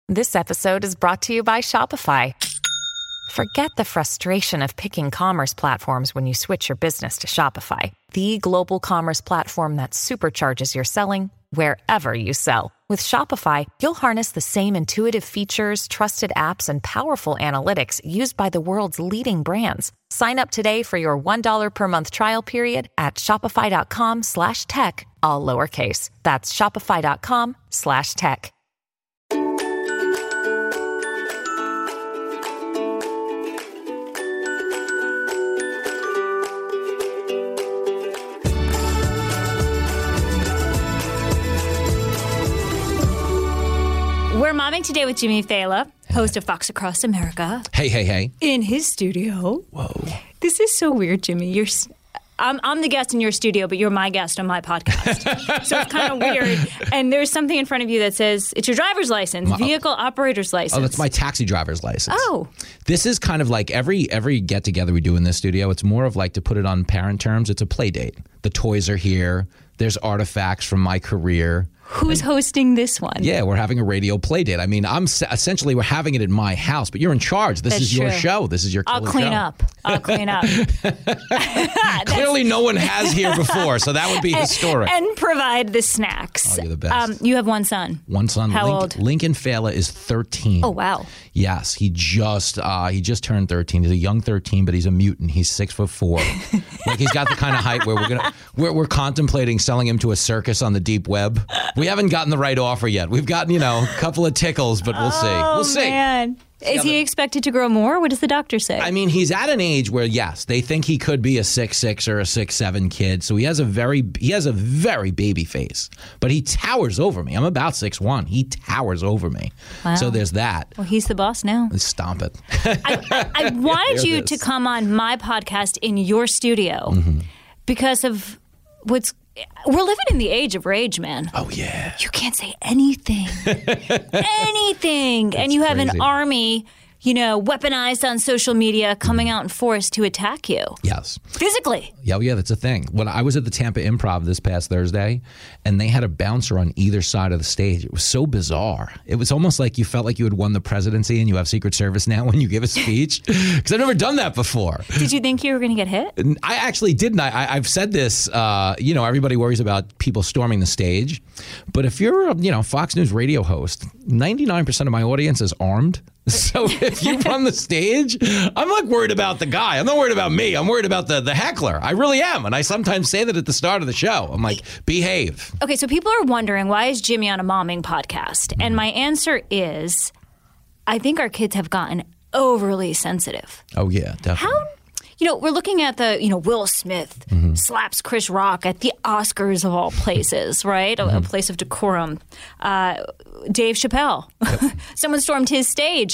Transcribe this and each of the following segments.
This episode is brought to you by Shopify. Forget the frustration of picking commerce platforms when you switch your business to Shopify, the global commerce platform that supercharges your selling wherever you sell. With Shopify, you'll harness the same intuitive features, trusted apps, and powerful analytics used by the world's leading brands. Sign up today for your $1 per month trial period at shopify.com/tech, all lowercase. That's shopify.com/tech. We're momming today with Jimmy Failla, host of Fox Across America. Hey. In his studio. Whoa. This is so weird, Jimmy. I'm the guest in your studio, but you're my guest on my podcast. So it's kind of weird. And there's something in front of you that says, it's your driver's license, vehicle operator's license. Oh, that's my taxi driver's license. Oh. This is kind of like every get-together we do in this studio, it's more of like, to put it on parent terms, it's a play date. The toys are here. There's artifacts from my career. Who's hosting this one? Yeah, we're having a radio play date. I mean, essentially we're having it at my house, but you're in charge. This is your show. This is your killer show. I'll clean up. Clearly no one has here before, so that would be historic. And provide the snacks. Oh, you're the best. You have one son. One son. How old? Lincoln Failla is 13. Oh, wow. Yes, he just turned 13. He's a young 13, but he's a mutant. He's 6'4". Like, he's got the kind of height where we're contemplating selling him to a circus on the deep web. We haven't gotten the right offer yet. We've gotten, a couple of tickles, but we'll see. We'll see. Man. Is he expected to grow more? What does the doctor say? I mean, he's at an age where, yes, they think he could be a 6'6" or a 6'7" kid. So he has a very baby face, but he towers over me. I'm about 6'1". He towers over me. Wow. So there's that. Well, he's the boss now. Stomp it. I wanted you to come on my podcast in your studio because of we're living in the age of rage, man. Oh, yeah. You can't say anything. Anything. And you have crazy. an army, weaponized on social media coming out in force to attack you. Yes. Physically. Yeah, that's a thing. When I was at the Tampa Improv this past Thursday, and they had a bouncer on either side of the stage. It was so bizarre. It was almost like you felt like you had won the presidency and you have Secret Service now when you give a speech. Because I've never done that before. Did you think you were going to get hit? I actually didn't. I've said this, everybody worries about people storming the stage. But if you're a Fox News radio host, 99% of my audience is armed. So if you run the stage, I'm not worried about the guy. I'm not worried about me. I'm worried about the heckler. I really am. And I sometimes say that at the start of the show. I'm like, behave. Okay, so people are wondering, why is Jimmy on a momming podcast? And my answer is, I think our kids have gotten overly sensitive. Oh, yeah, definitely. We're looking at the, Will Smith slaps Chris Rock at the Oscars of all places, right? A place of decorum. Dave Chappelle. Yep. Someone stormed his stage.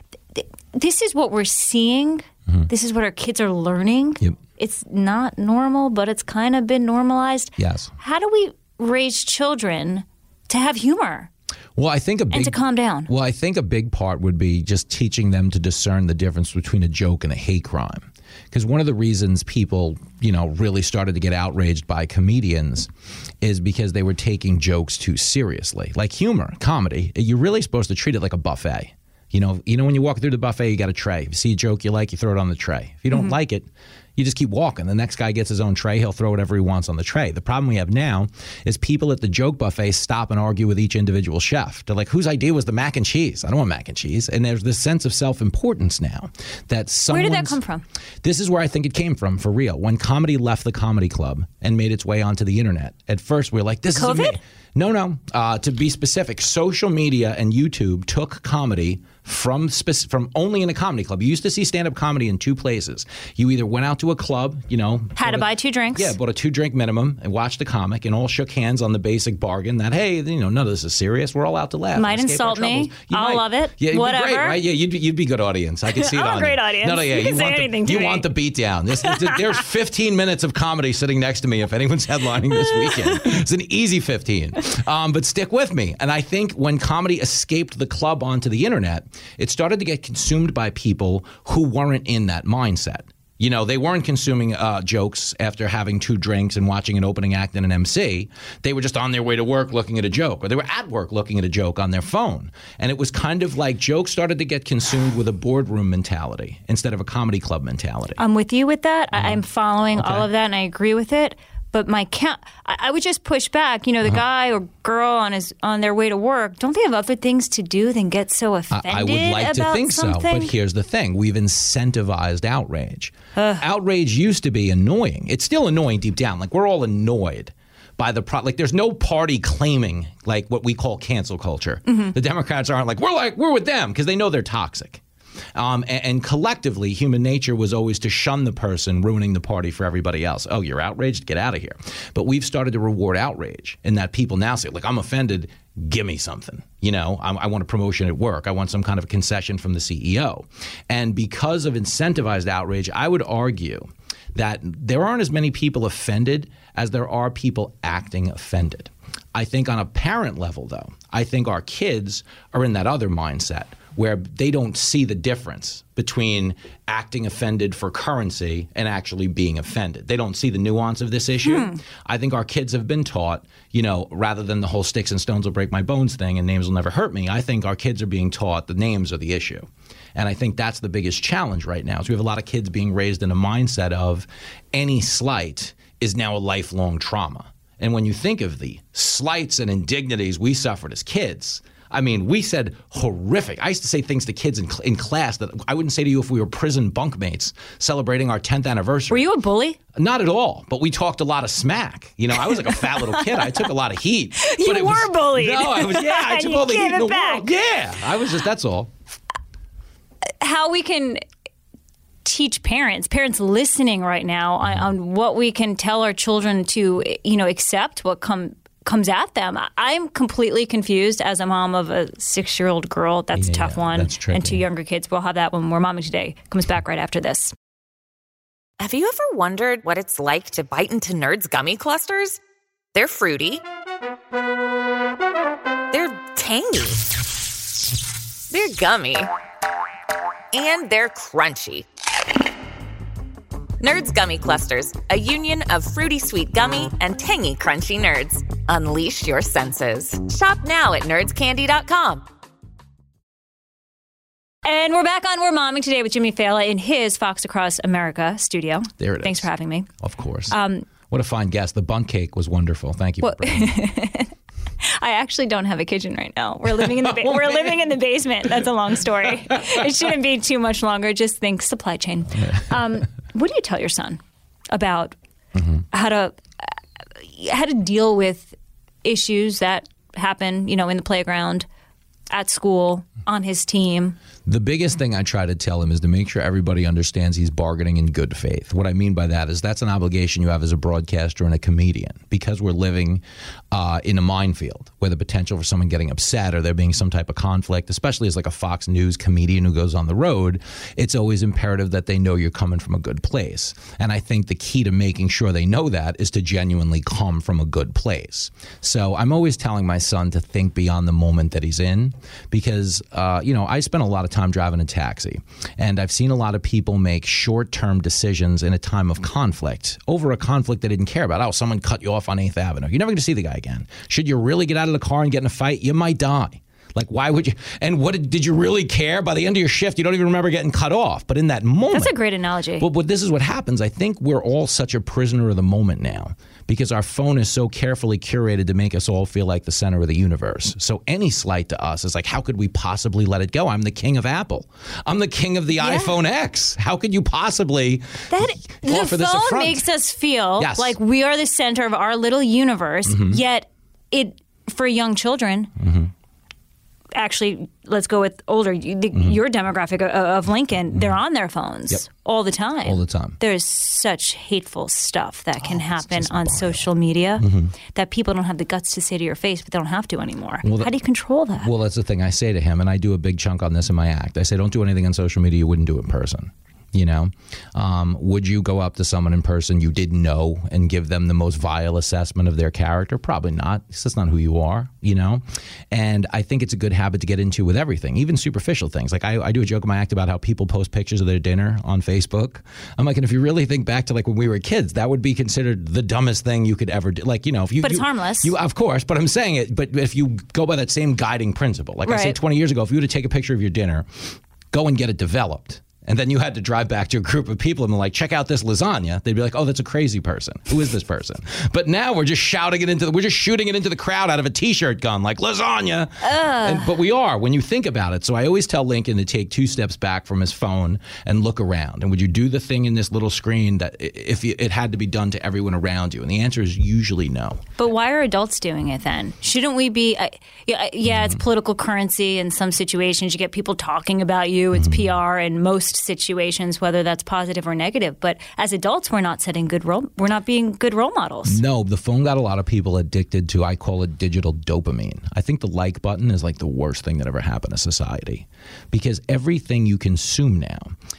This is what we're seeing. This is what our kids are learning. Yep. It's not normal, but it's kind of been normalized. Yes. How do we raise children to have humor? Well, I think and to calm down. Well, I think a big part would be just teaching them to discern the difference between a joke and a hate crime. Because one of the reasons people, really started to get outraged by comedians is because they were taking jokes too seriously. Like humor, comedy, you're really supposed to treat it like a buffet. When you walk through the buffet, you got a tray. If you see a joke you like, you throw it on the tray. If you don't like it, you just keep walking. The next guy gets his own tray. He'll throw whatever he wants on the tray. The problem we have now is people at the joke buffet stop and argue with each individual chef. They're like, whose idea was the mac and cheese? I don't want mac and cheese. And there's this sense of self-importance now that someone's... Where did that come from? This is where I think it came from, for real. When comedy left the comedy club and made its way onto the internet, at first we were like, this is amazing. No. To be specific, social media and YouTube took comedy from only in a comedy club. You used to see stand-up comedy in two places. You either went out to a club, had to buy 2 drinks. Yeah, bought a 2-drink minimum and watched a comic and all shook hands on the basic bargain that, hey, none of this is serious. We're all out to laugh. Might insult me. I'll love it. Yeah, whatever. Be great, right? Yeah, you'd be good audience. I can see it on I'm a great audience. No, yeah, you can say anything to me. You want the beatdown. There's 15 minutes of comedy sitting next to me if anyone's headlining this weekend. It's an easy 15. But stick with me. And I think when comedy escaped the club onto the internet, it started to get consumed by people who weren't in that mindset. You know, they weren't consuming jokes after having 2 drinks and watching an opening act and an MC. They were just on their way to work looking at a joke, or they were at work looking at a joke on their phone. And it was kind of like jokes started to get consumed with a boardroom mentality instead of a comedy club mentality. I'm with you with that. I'm following all of that, and I agree with it. But I would just push back. You know, the guy or girl on their way to work, don't they have other things to do than get so offended I would like to think something? so, but here's the thing. We've incentivized outrage. Outrage used to be annoying. It's still annoying deep down. Like, we're all annoyed by like, there's no party claiming, like, what we call cancel culture. The Democrats aren't we're with them, because they know they're toxic. And collectively, human nature was always to shun the person ruining the party for everybody else. Oh, you're outraged? Get out of here. But we've started to reward outrage in that people now say, like, I'm offended. Give me something. You know, I want a promotion at work. I want some kind of a concession from the CEO. And because of incentivized outrage, I would argue that there aren't as many people offended as there are people acting offended. I think on a parent level, though, I think our kids are in that other mindset where they don't see the difference between acting offended for currency and actually being offended. They don't see the nuance of this issue. I think our kids have been taught, you know, rather than the whole sticks and stones will break my bones thing and names will never hurt me, I think our kids are being taught the names are the issue. And I think that's the biggest challenge right now is we have a lot of kids being raised in a mindset of any slight is now a lifelong trauma. And when you think of the slights and indignities we suffered as kids, I mean, we said horrific. I used to say things to kids in class that I wouldn't say to you if we were prison bunkmates celebrating our 10th anniversary. Were you a bully? Not at all, but we talked a lot of smack. You know, I was like a fat little kid. I took a lot of heat. You were bullied. No, I took all the heat in the world. Yeah, I was just, that's all. How we can teach parents listening right now on what we can tell our children to, you know, accept what comes at them. I'm completely confused as a mom of a 6-year-old girl. That's a tough one. That's tricky. And 2 younger kids. We'll have that when we're Momming Today. Comes back right after this. Have you ever wondered what it's like to bite into Nerds gummy clusters? They're fruity. They're tangy. They're gummy. And they're crunchy. Nerds Gummy Clusters, a union of fruity sweet gummy and tangy crunchy nerds. Unleash your senses. Shop now at nerdscandy.com. And we're back on We're Momming Today with Jimmy Fallon in his Fox Across America studio. There it is. Thanks for having me. Of course. What a fine guest. The bun cake was wonderful. Thank you for bringing me. I actually don't have a kitchen right now. We're living in the we're living in the basement. That's a long story. It shouldn't be too much longer. Just think supply chain. What do you tell your son about how to deal with issues that happen, you know, in the playground, at school, on his team? The biggest thing I try to tell him is to make sure everybody understands he's bargaining in good faith. What I mean by that is that's an obligation you have as a broadcaster and a comedian, because we're living in a minefield where the potential for someone getting upset or there being some type of conflict, especially as like a Fox News comedian who goes on the road, it's always imperative that they know you're coming from a good place. And I think the key to making sure they know that is to genuinely come from a good place. So I'm always telling my son to think beyond the moment that he's in, because, you know, I spent a lot of time driving a taxi, and I've seen a lot of people make short-term decisions in a time of conflict over a conflict they didn't care about. Oh, someone cut you off on 8th Avenue. You're never going to see the guy again. Should you really get out of the car and get in a fight? You might die. Like, why would you? And what did you really care? By the end of your shift, you don't even remember getting cut off. But in that moment. That's a great analogy. But this is what happens. I think we're all such a prisoner of the moment now, because our phone is so carefully curated to make us all feel like the center of the universe. So any slight to us is like, how could we possibly let it go? I'm the king of Apple. I'm the king of the iPhone X. How could you possibly offer this affront? The phone makes us feel like we are the center of our little universe, yet for young children, actually, let's go with older. Your demographic of Lincoln, they're on their phones all the time. All the time. There's such hateful stuff that can happen on social media that people don't have the guts to say to your face, but they don't have to anymore. Well, how do you control that? Well, that's the thing I say to him, and I do a big chunk on this in my act. I say, don't do anything on social media you wouldn't do in person. You know, would you go up to someone in person you didn't know and give them the most vile assessment of their character? Probably not. That's not who you are, you know? And I think it's a good habit to get into with everything, even superficial things. Like I do a joke in my act about how people post pictures of their dinner on Facebook. I'm like, and if you really think back to like when we were kids, that would be considered the dumbest thing you could ever do. Like, you know, if you, but it's harmless. Of course, but I'm saying it. But if you go by that same guiding principle, like I said 20 years ago, if you were to take a picture of your dinner, go and get it developed. And then you had to drive back to a group of people and they're like, check out this lasagna. They'd be like, oh, that's a crazy person. Who is this person? But now we're just shouting it we're just shooting it into the crowd out of a T-shirt gun, like lasagna. But we are, when you think about it. So I always tell Lincoln to take 2 steps back from his phone and look around. And would you do the thing in this little screen that if it had to be done to everyone around you? And the answer is usually no. But why are adults doing it then? Shouldn't we be, it's political currency. In some situations, you get people talking about you. It's PR in most situations, whether that's positive or negative. But as adults, we're not being good role models. No, the phone got a lot of people addicted to, I call it digital dopamine. I think the like button is like the worst thing that ever happened to society, because everything you consume now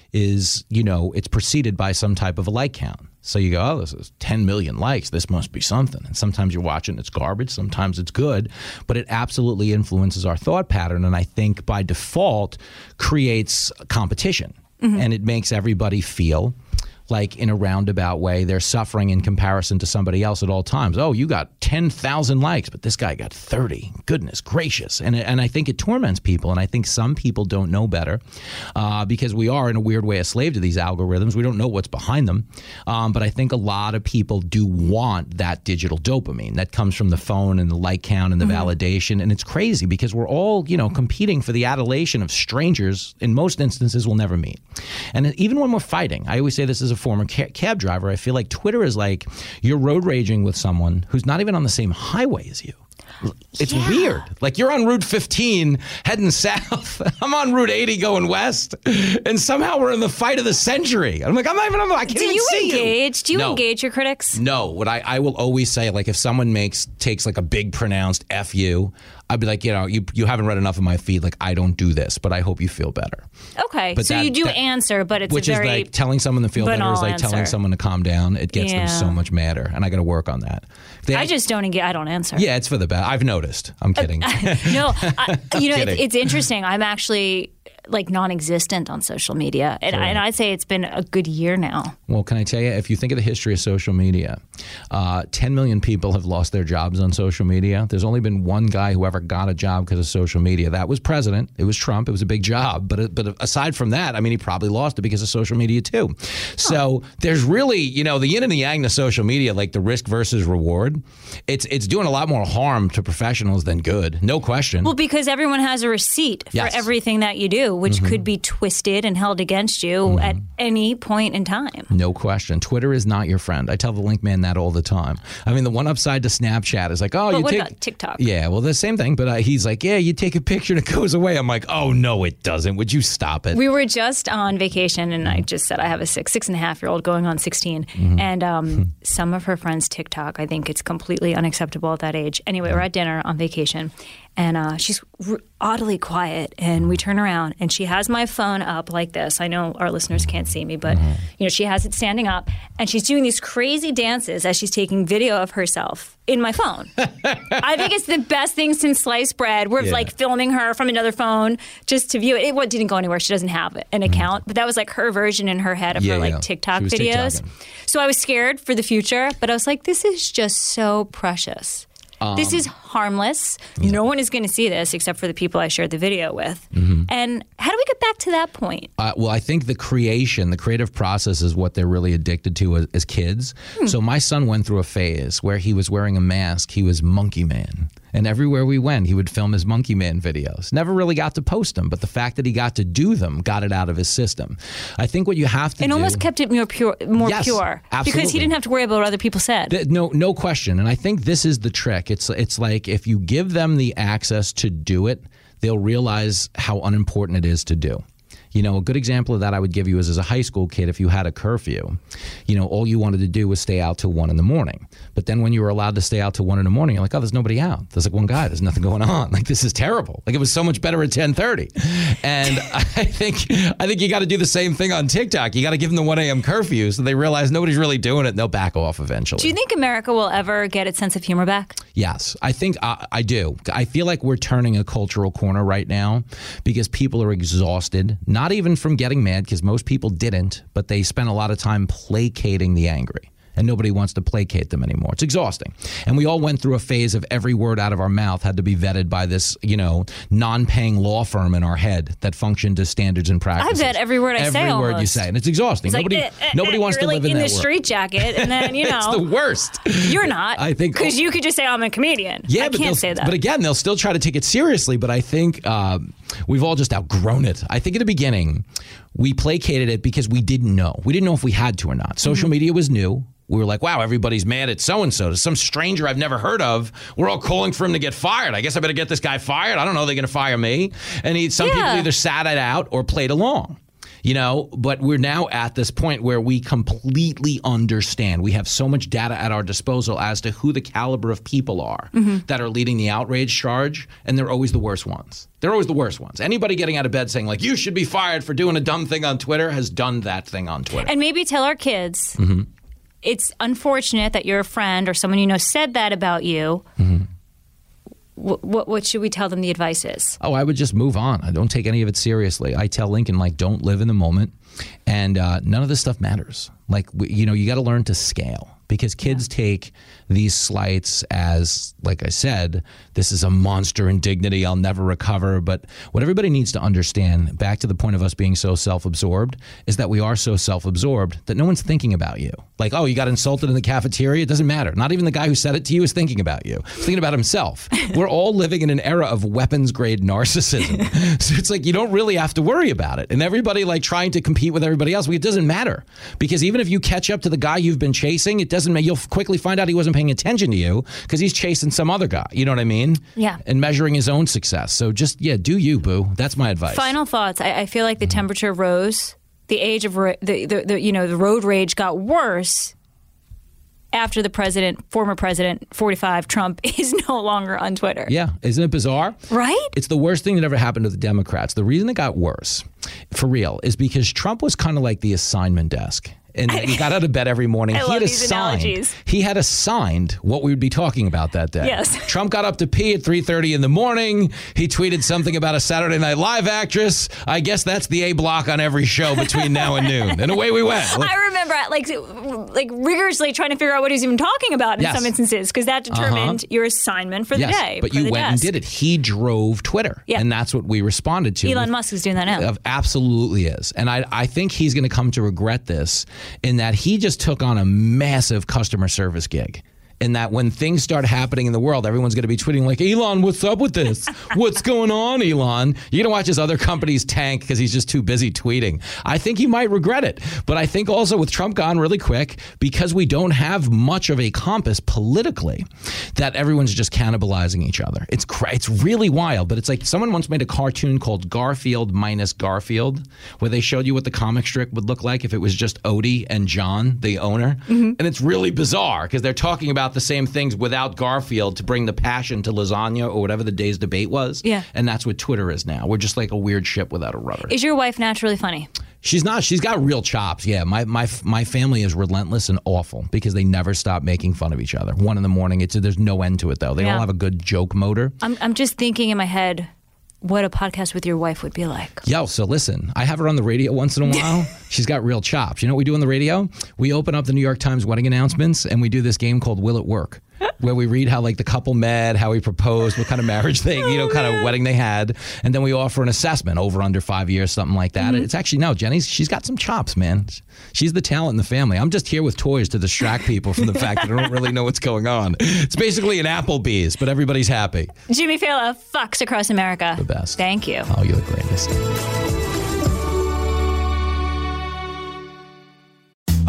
is, you know, it's preceded by some type of a like count. So you go, oh, this is 10 million likes. This must be something. And sometimes you're watching, it's garbage. Sometimes it's good. But it absolutely influences our thought pattern. And I think by default creates competition. And it makes everybody feel like in a roundabout way they're suffering in comparison to somebody else at all times. Oh, you got 10,000 likes, but this guy got 30. Goodness gracious. And I think it torments people. And I think some people don't know better because we are in a weird way a slave to these algorithms. We don't know what's behind them. But I think a lot of people do want that digital dopamine that comes from the phone and the like count and the validation. And it's crazy because we're all, you know, competing for the adulation of strangers in most instances we'll never meet. And even when we're fighting, I always say this as a former cab driver, I feel like Twitter is like you're road raging with someone who's not even on the same highway as you. It's weird. Like you're on Route 15 heading south. I'm on Route 80 going west. And somehow we're in the fight of the century. I'm like, I'm not even on the, I can't even see you. Do you engage your critics? No. What I will always say, like if someone takes like a big pronounced F you, I'd be like, you know, you haven't read enough of my feed. Like, I don't do this, but I hope you feel better. Okay. But so you do answer, but it's which is like telling someone to feel better is like telling someone to calm down. It gets them so much madder. And I got to work on that. I just don't engage. I don't answer. Yeah, it's for the best. I've noticed. I'm kidding. No, it's interesting. I'm actually like non-existent on social media. And I'd say it's been a good year now. Well, can I tell you, if you think of the history of social media, 10 million people have lost their jobs on social media. There's only been one guy who ever got a job because of social media. That was president. It was Trump. It was a big job. But aside from that, I mean, he probably lost it because of social media too. So there's really, you know, the yin and the yang to social media, like the risk versus reward. It's doing a lot more harm to professionals than good. No question. Well, because everyone has a receipt for everything that you do, which could be twisted and held against you at any point in time. No question. Twitter is not your friend. I tell the Link Man that all the time. I mean, the one upside to Snapchat is like, what about TikTok? Yeah, well, the same thing. But he's like, yeah, you take a picture and it goes away. I'm like, oh, no, it doesn't. Would you stop it? We were just on vacation and I just said I have a 6.5-year-old going on 16. And some of her friends' TikTok, I think it's completely unacceptable at that age. Anyway, we're at dinner on vacation. And she's oddly quiet, and we turn around, and she has my phone up like this. I know our listeners can't see me, but you know, she has it standing up, and she's doing these crazy dances as she's taking video of herself in my phone. I think it's the best thing since sliced bread. We're like filming her from another phone just to view it. It didn't go anywhere. She doesn't have an account, but that was like her version in her head of her like TikTok videos. So I was scared for the future, but I was like, this is just so precious. This is harmless. No one is going to see this except for the people I shared the video with. And how do we get back to that point? Well, I think the creative process is what they're really addicted to as kids. So my son went through a phase where he was wearing a mask. He was Monkey Man. And everywhere we went, he would film his Monkey Man videos. Never really got to post them, but the fact that he got to do them got it out of his system. I think what you have to do... And almost kept it more pure. Absolutely. Because he didn't have to worry about what other people said. No question. And I think this is the trick. It's like if you give them the access to do it, they'll realize how unimportant it is to do. You know, a good example of that I would give you is as a high school kid, if you had a curfew, you know, all you wanted to do was stay out till 1 a.m. But then when you were allowed to stay out till 1 a.m, you're like, oh, there's nobody out. There's like one guy. There's nothing going on. Like, this is terrible. Like, it was so much better at 10:30. And I think you got to do the same thing on TikTok. You got to give them the 1 a.m. curfew so they realize nobody's really doing it and they'll back off eventually. Do you think America will ever get its sense of humor back? Yes, I think I do. I feel like we're turning a cultural corner right now because people are exhausted, not even from getting mad, because most people didn't, but they spent a lot of time placating the angry. And nobody wants to placate them anymore. It's exhausting. And we all went through a phase of every word out of our mouth had to be vetted by this, you know, non-paying law firm in our head that functioned as standards and practices. I vet every word I say. Every word you say. And it's exhausting. It's nobody wants to live in that world. You're in the street jacket, and then, you know. It's the worst. You're not. I think. Because you could just say, I'm a comedian. Yeah, I can't say that. But again, they'll still try to take it seriously. But I think we've all just outgrown it. I think at the beginning, we placated it because we didn't know. We didn't know if we had to or not. Social media was new. We were like, wow, everybody's mad at so-and-so. Some stranger I've never heard of. We're all calling for him to get fired. I guess I better get this guy fired. I don't know. They're going to fire me. And some people either sat it out or played along. You know, but we're now at this point where we completely understand. We have so much data at our disposal as to who the caliber of people are that are leading the outrage charge, and they're always the worst ones. They're always the worst ones. Anybody getting out of bed saying, like, you should be fired for doing a dumb thing on Twitter has done that thing on Twitter. And maybe tell our kids, it's unfortunate that your friend or someone you know said that about you. What should we tell them the advice is? Oh, I would just move on. I don't take any of it seriously. I tell Lincoln, like, don't live in the moment. And none of this stuff matters. Like, you know, you got to learn to scale. Because kids take these slights as, like I said, this is a monster indignity, I'll never recover. But what everybody needs to understand, back to the point of us being so self-absorbed, is that we are so self-absorbed that no one's thinking about you. Like, oh, you got insulted in the cafeteria? It doesn't matter. Not even the guy who said it to you is thinking about you. He's thinking about himself. We're all living in an era of weapons-grade narcissism. So it's like you don't really have to worry about it. And everybody, like, trying to compete with everybody else, it doesn't matter. Because even if you catch up to the guy you've been chasing, it doesn't matter. You'll quickly find out he wasn't paying attention to you because he's chasing some other guy. You know what I mean? Yeah. And measuring his own success. So just, do you, boo. That's my advice. Final thoughts. I feel like the temperature rose. The age of the road rage got worse after the former president, 45, Trump, is no longer on Twitter. Yeah. Isn't it bizarre? Right? It's the worst thing that ever happened to the Democrats. The reason it got worse, for real, is because Trump was kind of like the assignment desk. And he got out of bed every morning. He had assigned what we would be talking about that day. Yes. Trump got up to pee at 3:30 in the morning. He tweeted something about a Saturday Night Live actress. I guess that's the A block on every show between now and noon. And away we went. I remember like rigorously trying to figure out what he was even talking about in some instances, because that determined your assignment for the day. But you went and did it. He drove Twitter. Yeah. And that's what we responded to. Elon Musk is doing that now. Absolutely is. And I think he's going to come to regret this, in that he just took on a massive customer service gig. In that when things start happening in the world, everyone's going to be tweeting like, Elon, what's up with this? What's going on, Elon? You're going to watch his other companies tank because he's just too busy tweeting. I think he might regret it. But I think also with Trump gone really quick, because we don't have much of a compass politically, that everyone's just cannibalizing each other. It's really wild. But it's like someone once made a cartoon called Garfield minus Garfield, where they showed you what the comic strip would look like if it was just Odie and John, the owner. And it's really bizarre because they're talking about the same things without Garfield to bring the passion to lasagna or whatever the day's debate was. Yeah. And that's what Twitter is now. We're just like a weird ship without a rudder. Is your wife naturally funny? She's not. She's got real chops. Yeah. My family is relentless and awful because they never stop making fun of each other. 1 a.m. There's no end to it, though. They all have a good joke motor. I'm just thinking in my head what a podcast with your wife would be like. Yo, so listen, I have her on the radio once in a while. She's got real chops. You know what we do on the radio? We open up the New York Times wedding announcements and we do this game called Will It Work? Where we read how like the couple met, how he proposed, what kind of marriage thing, kind of wedding they had. And then we offer an assessment over under 5 years, something like that. It's actually, no, she's got some chops, man. She's the talent in the family. I'm just here with toys to distract people from the fact that I don't really know what's going on. It's basically an Applebee's, but everybody's happy. Jimmy Failla, Fox Across America. The best. Thank you. Oh, you're the greatest.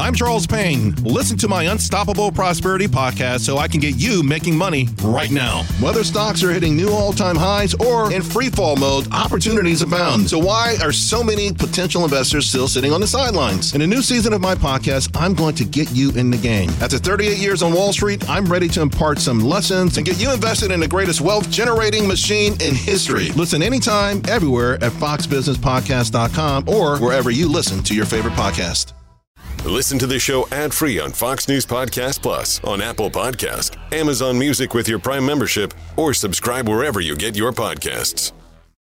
I'm Charles Payne. Listen to my Unstoppable Prosperity podcast so I can get you making money right now. Whether stocks are hitting new all-time highs or in free fall mode, opportunities abound. So why are so many potential investors still sitting on the sidelines? In a new season of my podcast, I'm going to get you in the game. After 38 years on Wall Street, I'm ready to impart some lessons and get you invested in the greatest wealth-generating machine in history. Listen anytime, everywhere at foxbusinesspodcast.com or wherever you listen to your favorite podcast. Listen to the show ad-free on Fox News Podcast Plus, on Apple Podcast, Amazon Music with your Prime membership, or subscribe wherever you get your podcasts.